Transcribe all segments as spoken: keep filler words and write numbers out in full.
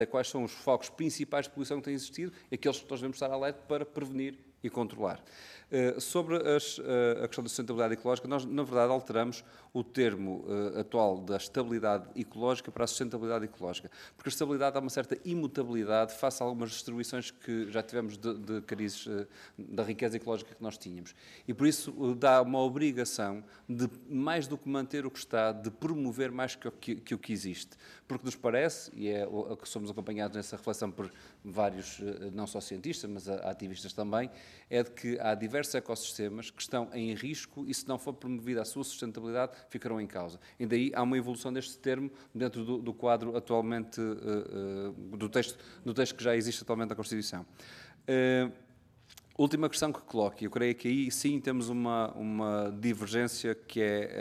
quais são os focos principais de poluição que têm existido, aqueles que nós devemos estar alerta para prevenir e controlar. Uh, sobre as, uh, a questão da sustentabilidade ecológica, nós, na verdade, alteramos o termo uh, atual da estabilidade ecológica para a sustentabilidade ecológica, porque a estabilidade há uma certa imutabilidade face a algumas distribuições que já tivemos de, de crises uh, da riqueza ecológica que nós tínhamos. E, por isso, uh, dá uma obrigação de, mais do que manter o que está, de promover mais que o que, que, o que existe. Porque nos parece, e é o que somos acompanhados nessa reflexão por vários, uh, não só cientistas, mas uh, ativistas também, é de que há diversos ecossistemas que estão em risco e, se não for promovida a sua sustentabilidade, ficarão em causa. E daí há uma evolução deste termo dentro do, do quadro atualmente, uh, uh, do, texto, do texto que já existe atualmente na Constituição. Uh, última questão que coloco, eu creio que aí sim temos uma, uma divergência que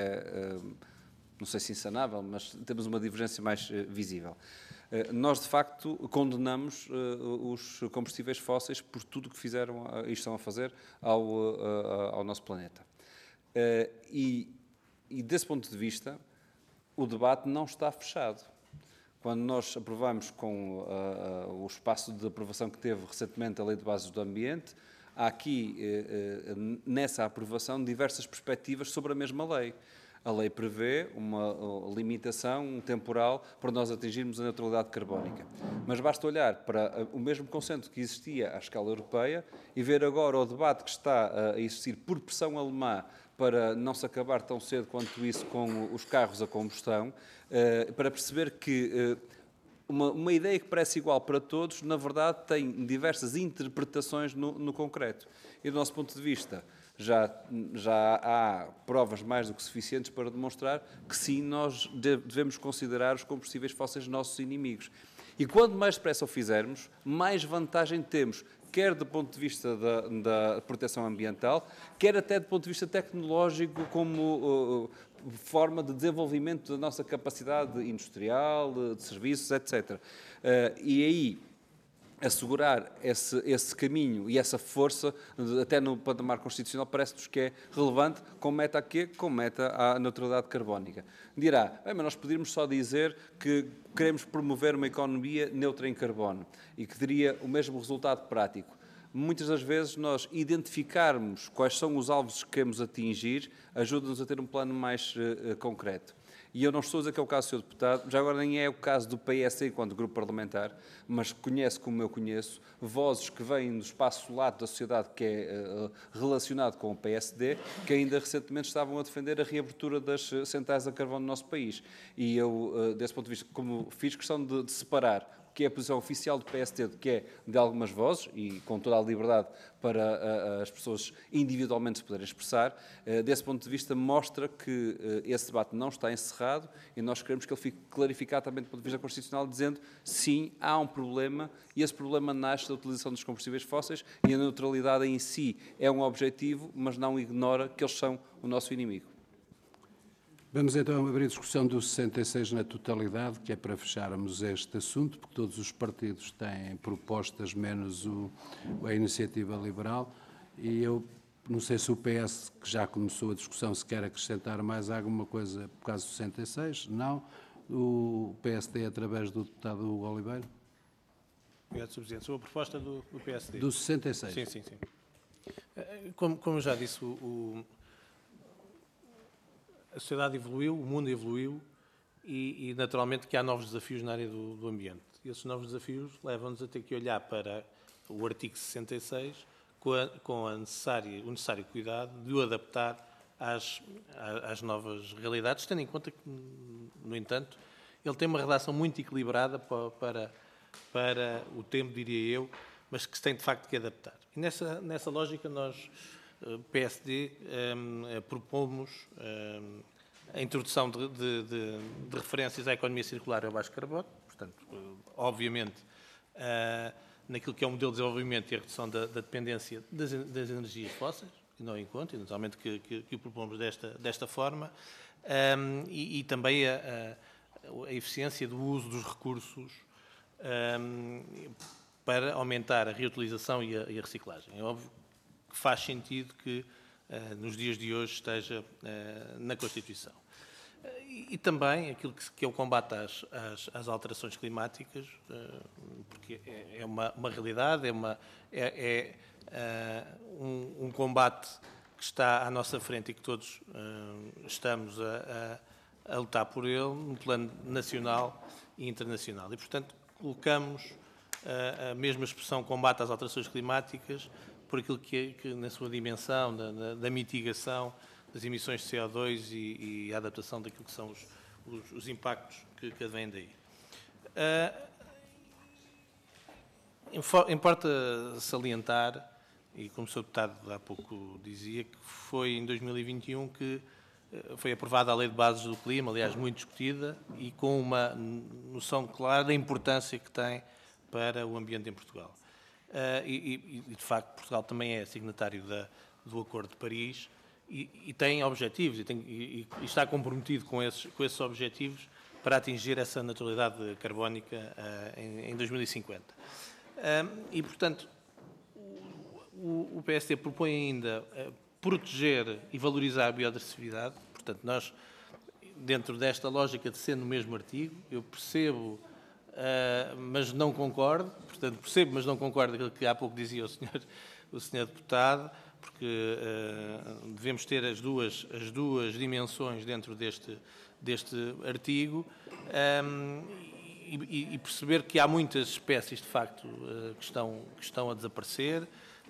é, uh, uh, não sei se insanável, mas temos uma divergência mais uh, visível. Uh, nós, de facto, condenamos uh, os combustíveis fósseis por tudo o que fizeram uh, e estão a fazer ao, uh, ao nosso planeta. Uh, e, e, desse ponto de vista, o debate não está fechado. Quando nós aprovamos com uh, uh, o espaço de aprovação que teve recentemente a Lei de Bases do Ambiente, há aqui, uh, uh, nessa aprovação, diversas perspectivas sobre a mesma lei. A lei prevê uma limitação temporal para nós atingirmos a neutralidade carbónica. Mas basta olhar para o mesmo consenso que existia à escala europeia e ver agora o debate que está a existir por pressão alemã para não se acabar tão cedo quanto isso com os carros a combustão, para perceber que uma, uma ideia que parece igual para todos, na verdade, tem diversas interpretações no, no concreto. E do nosso ponto de vista, Já, já há provas mais do que suficientes para demonstrar que sim, nós devemos considerar os combustíveis fósseis nossos inimigos. E quanto mais depressa o fizermos, mais vantagem temos, quer do ponto de vista da, da proteção ambiental, quer até do ponto de vista tecnológico, como uh, forma de desenvolvimento da nossa capacidade industrial, de serviços, etcétera. Uh, e aí, assegurar esse, esse caminho e essa força, até no patamar constitucional, parece-nos que é relevante, com meta a quê? Com meta à neutralidade carbónica. Dirá, bem, mas nós poderíamos só dizer que queremos promover uma economia neutra em carbono e que teria o mesmo resultado prático. Muitas das vezes nós identificarmos quais são os alvos que queremos atingir ajuda-nos a ter um plano mais uh, concreto. E eu não estou a dizer que é o caso do senhor Deputado, já agora nem é o caso do P S enquanto grupo parlamentar, mas conhece como eu conheço vozes que vêm do espaço lato da sociedade que é uh, relacionado com o P S D, que ainda recentemente estavam a defender a reabertura das centrais a carvão no nosso país. E eu, uh, desse ponto de vista, como fiz questão de, de separar o que é a posição oficial do P S D, que é de algumas vozes, e com toda a liberdade para uh, as pessoas individualmente se poderem expressar, uh, desse ponto de vista mostra que uh, esse debate não está encerrado e nós queremos que ele fique clarificado também do ponto de vista constitucional, dizendo sim, há um problema e esse problema nasce da utilização dos combustíveis fósseis e a neutralidade em si é um objetivo, mas não ignora que eles são o nosso inimigo. Vamos então abrir a discussão do sessenta e seis na totalidade, que é para fecharmos este assunto, porque todos os partidos têm propostas, menos o, a Iniciativa Liberal, e eu não sei se o P S, que já começou a discussão, se quer acrescentar mais alguma coisa por causa do sessenta e seis, não. O P S D, através do deputado Hugo Oliveira. Obrigado, senhor Presidente. Sobre a proposta do, do P S D. Do sessenta e seis. Sim, sim, sim. Como, como já disse, o, o a sociedade evoluiu, o mundo evoluiu e, e, naturalmente, que há novos desafios na área do, do ambiente. E esses novos desafios levam-nos a ter que olhar para o artigo sessenta e seis com, a, com a necessária, o necessário cuidado de o adaptar às, às novas realidades, tendo em conta que, no entanto, ele tem uma redação muito equilibrada para, para, para o tempo, diria eu, mas que se tem, de facto, que adaptar. E nessa, nessa lógica, nós... P S D, um, propomos um, a introdução de, de, de, de referências à economia circular e ao baixo carbono, portanto, obviamente, uh, naquilo que é o modelo de desenvolvimento e a redução da, da dependência das, das energias fósseis, e não encontro, e naturalmente que, que, que o propomos desta, desta forma, um, e, e também a, a, a eficiência do uso dos recursos um, para aumentar a reutilização e a, e a reciclagem. É óbvio que faz sentido que uh, nos dias de hoje esteja uh, na Constituição. E, e também aquilo que, que é o combate às, às, às alterações climáticas, porque é, é uma, uma realidade, é, uma, é, é uh, um, um combate que está à nossa frente e que todos uh, estamos a, a, a lutar por ele, no plano nacional e internacional. E, portanto, colocamos uh, a mesma expressão combate às alterações climáticas por aquilo que, que na sua dimensão, da, da, da mitigação das emissões de C O dois e, e a adaptação daquilo que são os, os, os impactos que, que advêm daí. Uh, importa salientar, e como o senhor Deputado há pouco dizia, que foi em dois mil e vinte e um que uh, foi aprovada a Lei de Bases do Clima, aliás, muito discutida, e com uma noção clara da importância que tem para o ambiente em Portugal. Uh, e, e, de facto, Portugal também é signatário da, do Acordo de Paris, E, e tem objetivos e, tem, e, e está comprometido com esses, com esses objetivos para atingir essa neutralidade carbónica uh, em, em dois mil e cinquenta. Uh, e, portanto, o, o P S D propõe ainda uh, proteger e valorizar a biodiversidade. Portanto, nós, dentro desta lógica de ser no mesmo artigo, eu percebo, uh, mas não concordo, portanto, percebo, mas não concordo com aquilo que há pouco dizia o senhor, o senhor Deputado, porque uh, devemos ter as duas, as duas dimensões dentro deste, deste artigo um, e, e perceber que há muitas espécies, de facto, uh, que, estão, que estão a desaparecer uh,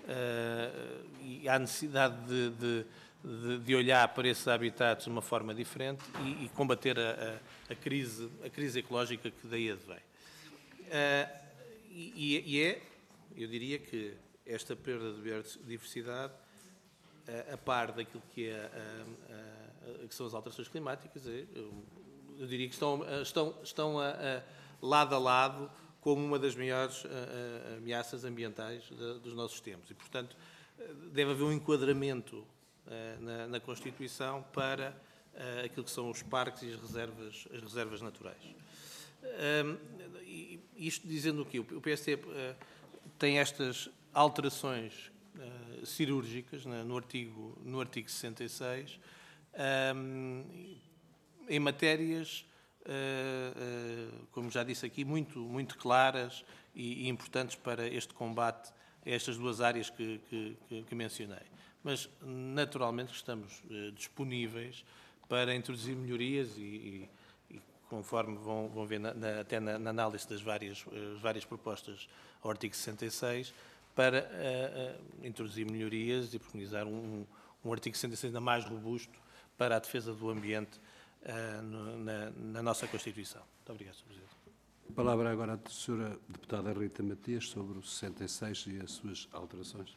e há necessidade de, de, de, de olhar para esses habitats de uma forma diferente e, e combater a, a, a, crise, a crise ecológica que daí advém. Uh, e, e é, eu diria que esta perda de biodiversidade, a, a par daquilo que, é, a, a, que são as alterações climáticas, eu, eu diria que estão, estão, estão a, a, lado a lado como uma das maiores a, a, ameaças ambientais de, dos nossos tempos. E, portanto, deve haver um enquadramento a, na, na Constituição para a, aquilo que são os parques e as reservas, as reservas naturais. Um, e, isto dizendo o quê? O P S D uh, tem estas alterações uh, cirúrgicas né, no, artigo, no artigo sessenta e seis um, em matérias, uh, uh, como já disse aqui, muito, muito claras e, e importantes para este combate a estas duas áreas que, que, que, que mencionei. Mas, naturalmente, estamos uh, disponíveis para introduzir melhorias e, e, e conforme vão, vão ver na, na, até na, na análise das várias, uh, várias propostas ao artigo sessenta e seis, para uh, uh, introduzir melhorias e preconizar um, um artigo sessenta e seis ainda mais robusto para a defesa do ambiente uh, no, na, na nossa Constituição. Muito obrigado, senhor Presidente. A palavra agora à senhora Deputada Rita Matias sobre o sessenta e seis e as suas alterações.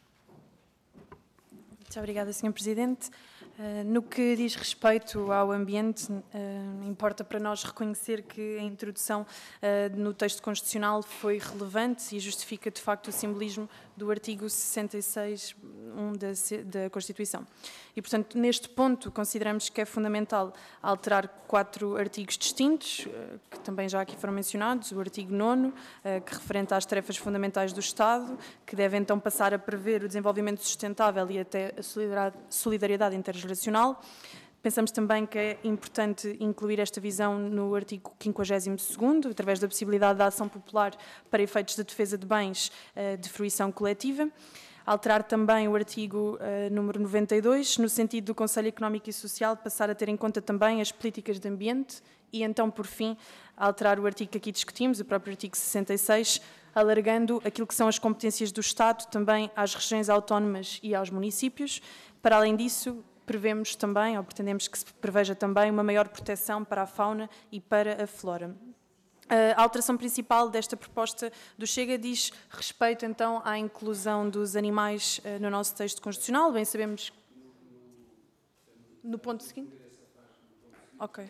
Muito obrigada, senhor Presidente. Uh, no que diz respeito ao ambiente, uh, importa para nós reconhecer que a introdução uh, no texto constitucional foi relevante e justifica, de facto, o simbolismo do artigo sessenta e seis, um da, da Constituição. E, portanto, neste ponto, consideramos que é fundamental alterar quatro artigos distintos, uh, que também já aqui foram mencionados, o artigo nono, uh, que referente às tarefas fundamentais do Estado, que deve então passar a prever o desenvolvimento sustentável e até a solidariedade intergeracional. Pensamos também que é importante incluir esta visão no artigo quinquagésimo segundo, através da possibilidade da ação popular para efeitos de defesa de bens de fruição coletiva. Alterar também o artigo uh, número noventa e dois, no sentido do Conselho Económico e Social passar a ter em conta também as políticas de ambiente e então, por fim, alterar o artigo que aqui discutimos, o próprio artigo sessenta e seis, alargando aquilo que são as competências do Estado também às regiões autónomas e aos municípios. Para além disso, prevemos também, ou pretendemos que se preveja também, uma maior proteção para a fauna e para a flora. A alteração principal desta proposta do Chega diz respeito, então, à inclusão dos animais no nosso texto constitucional. Bem, sabemos... No ponto seguinte? Ok.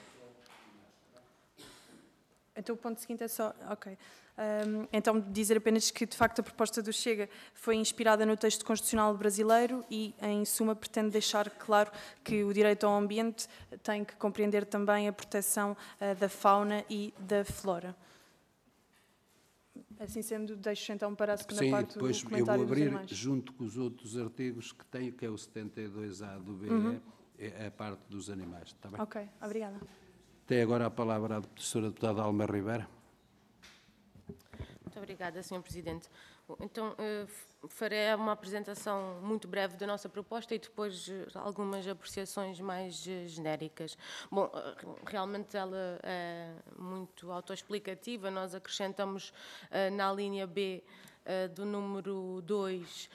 Então, o ponto seguinte é só... Ok. Um, então, dizer apenas que, de facto, a proposta do Chega foi inspirada no texto constitucional brasileiro e, em suma, pretende deixar claro que o direito ao ambiente tem que compreender também a proteção uh, da fauna e da flora. Assim sendo, deixo então para a segunda Sim, parte depois o comentário eu vou abrir, dos junto com os outros artigos que tenho, que é o setenta e dois A do B E, uhum. é a parte dos animais. Está bem? Ok, obrigada. Tem agora a palavra a professora deputada Alma Ribeira. Muito obrigada, senhor Presidente. Então, farei uma apresentação muito breve da nossa proposta e depois algumas apreciações mais genéricas. Bom, realmente ela é muito autoexplicativa. Nós acrescentamos na linha B do número dois,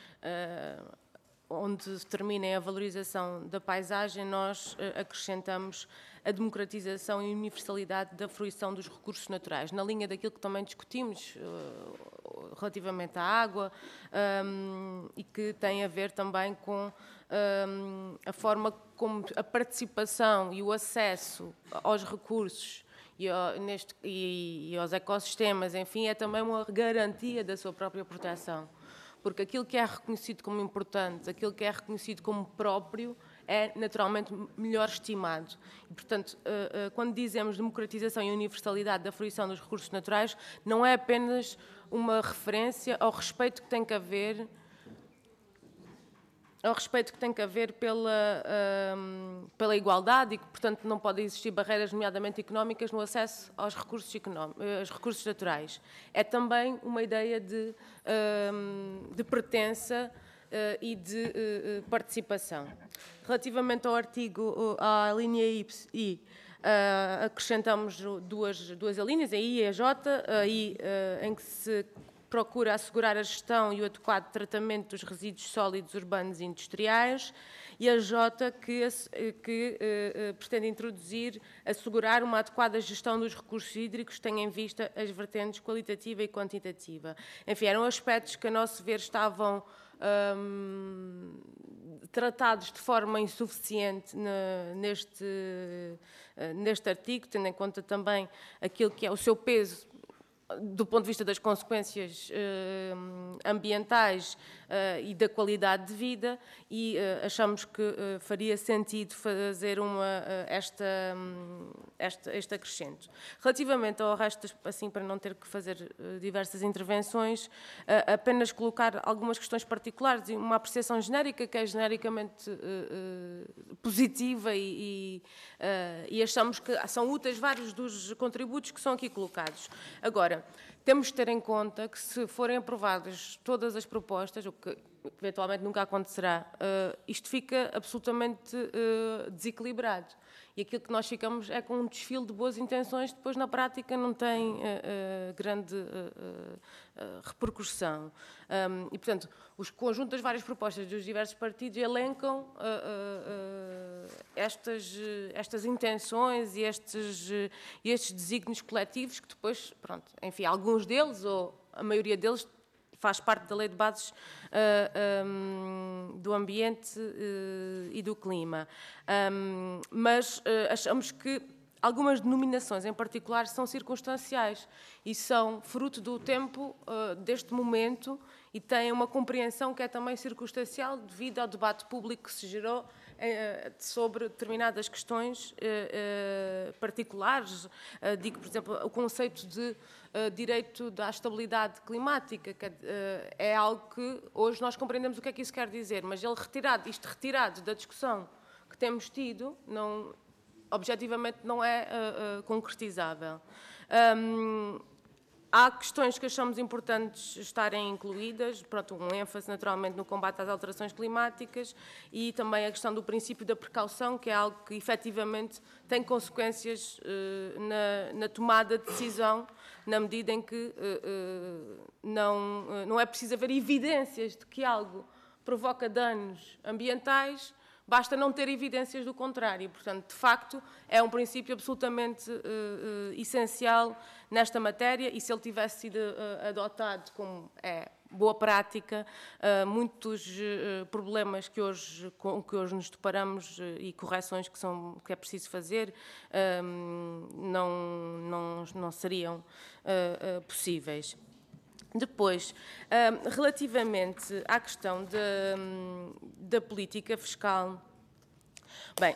onde termina a valorização da paisagem, nós acrescentamos a democratização e universalidade da fruição dos recursos naturais, na linha daquilo que também discutimos uh, relativamente à água um, e que tem a ver também com um, a forma como a participação e o acesso aos recursos e, ao, neste, e, e aos ecossistemas, enfim, é também uma garantia da sua própria proteção. Porque aquilo que é reconhecido como importante, aquilo que é reconhecido como próprio, é naturalmente melhor estimado. E, portanto, quando dizemos democratização e universalidade da fruição dos recursos naturais, não é apenas uma referência ao respeito que tem que haver, ao respeito que tem que haver pela, um, pela igualdade e que, portanto, não podem existir barreiras, nomeadamente económicas, no acesso aos recursos, aos recursos naturais. É também uma ideia de, um, de pertença uh, e de uh, participação. Relativamente ao artigo, à linha I, uh, acrescentamos duas, duas alíneas, a I e a J, a I uh, em que se procura assegurar a gestão e o adequado tratamento dos resíduos sólidos urbanos e industriais, e a J, que, que uh, pretende introduzir, assegurar uma adequada gestão dos recursos hídricos, tendo em vista as vertentes qualitativa e quantitativa. Enfim, eram aspectos que, a nosso ver, estavam um, tratados de forma insuficiente na, neste, uh, neste artigo, tendo em conta também aquilo que é o seu peso do ponto de vista das consequências uh, ambientais uh, e da qualidade de vida, e uh, achamos que uh, faria sentido fazer uma, uh, esta, um, esta, este acrescento. Relativamente ao resto, assim, para não ter que fazer uh, diversas intervenções, uh, apenas colocar algumas questões particulares e uma apreciação genérica, que é genericamente uh, uh, positiva e, e, uh, e achamos que são úteis vários dos contributos que são aqui colocados. Agora, temos de ter em conta que, se forem aprovadas todas as propostas, o que eventualmente nunca acontecerá, uh, isto fica absolutamente uh, desequilibrado. E aquilo que nós ficamos é com um desfile de boas intenções, depois na prática não tem uh, uh, grande uh, uh, repercussão. Um, e, portanto, os conjuntos das várias propostas dos diversos partidos elencam uh, uh, uh, estas, estas intenções e estes, uh, estes desígnios coletivos que depois, pronto, enfim, alguns deles, ou a maioria deles, faz parte da Lei de Bases uh, um, do Ambiente uh, e do Clima. Um, mas uh, achamos que algumas denominações em particular são circunstanciais e são fruto do tempo uh, deste momento e têm uma compreensão que é também circunstancial devido ao debate público que se gerou uh, sobre determinadas questões uh, uh, particulares. Uh, digo, por exemplo, o conceito de uh, direito à estabilidade climática, que uh, é algo que hoje nós compreendemos o que é que isso quer dizer, mas ele retirado, isto retirado da discussão que temos tido, não... objetivamente não é uh, uh, concretizável. Um, há questões que achamos importantes estarem incluídas, pronto, um ênfase naturalmente no combate às alterações climáticas e também a questão do princípio da precaução, que é algo que efetivamente tem consequências uh, na, na tomada de decisão, na medida em que uh, uh, não, uh, não é preciso haver evidências de que algo provoca danos ambientais, basta não ter evidências do contrário. Portanto, de facto, é um princípio absolutamente uh, uh, essencial nesta matéria e, se ele tivesse sido uh, adotado como é boa prática, uh, muitos uh, problemas que hoje, com que hoje nos deparamos uh, e correções que, são, que é preciso fazer um, não, não, não seriam uh, uh, possíveis. Depois, relativamente à questão da, da política fiscal, bem,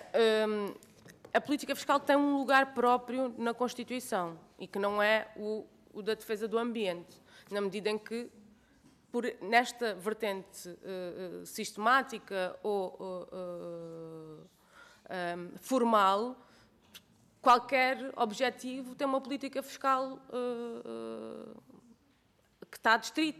a política fiscal tem um lugar próprio na Constituição e que não é o, o da defesa do ambiente, na medida em que, por, nesta vertente uh, sistemática ou uh, uh, um, formal, qualquer objetivo tem uma política fiscal uh, uh, que está distrito,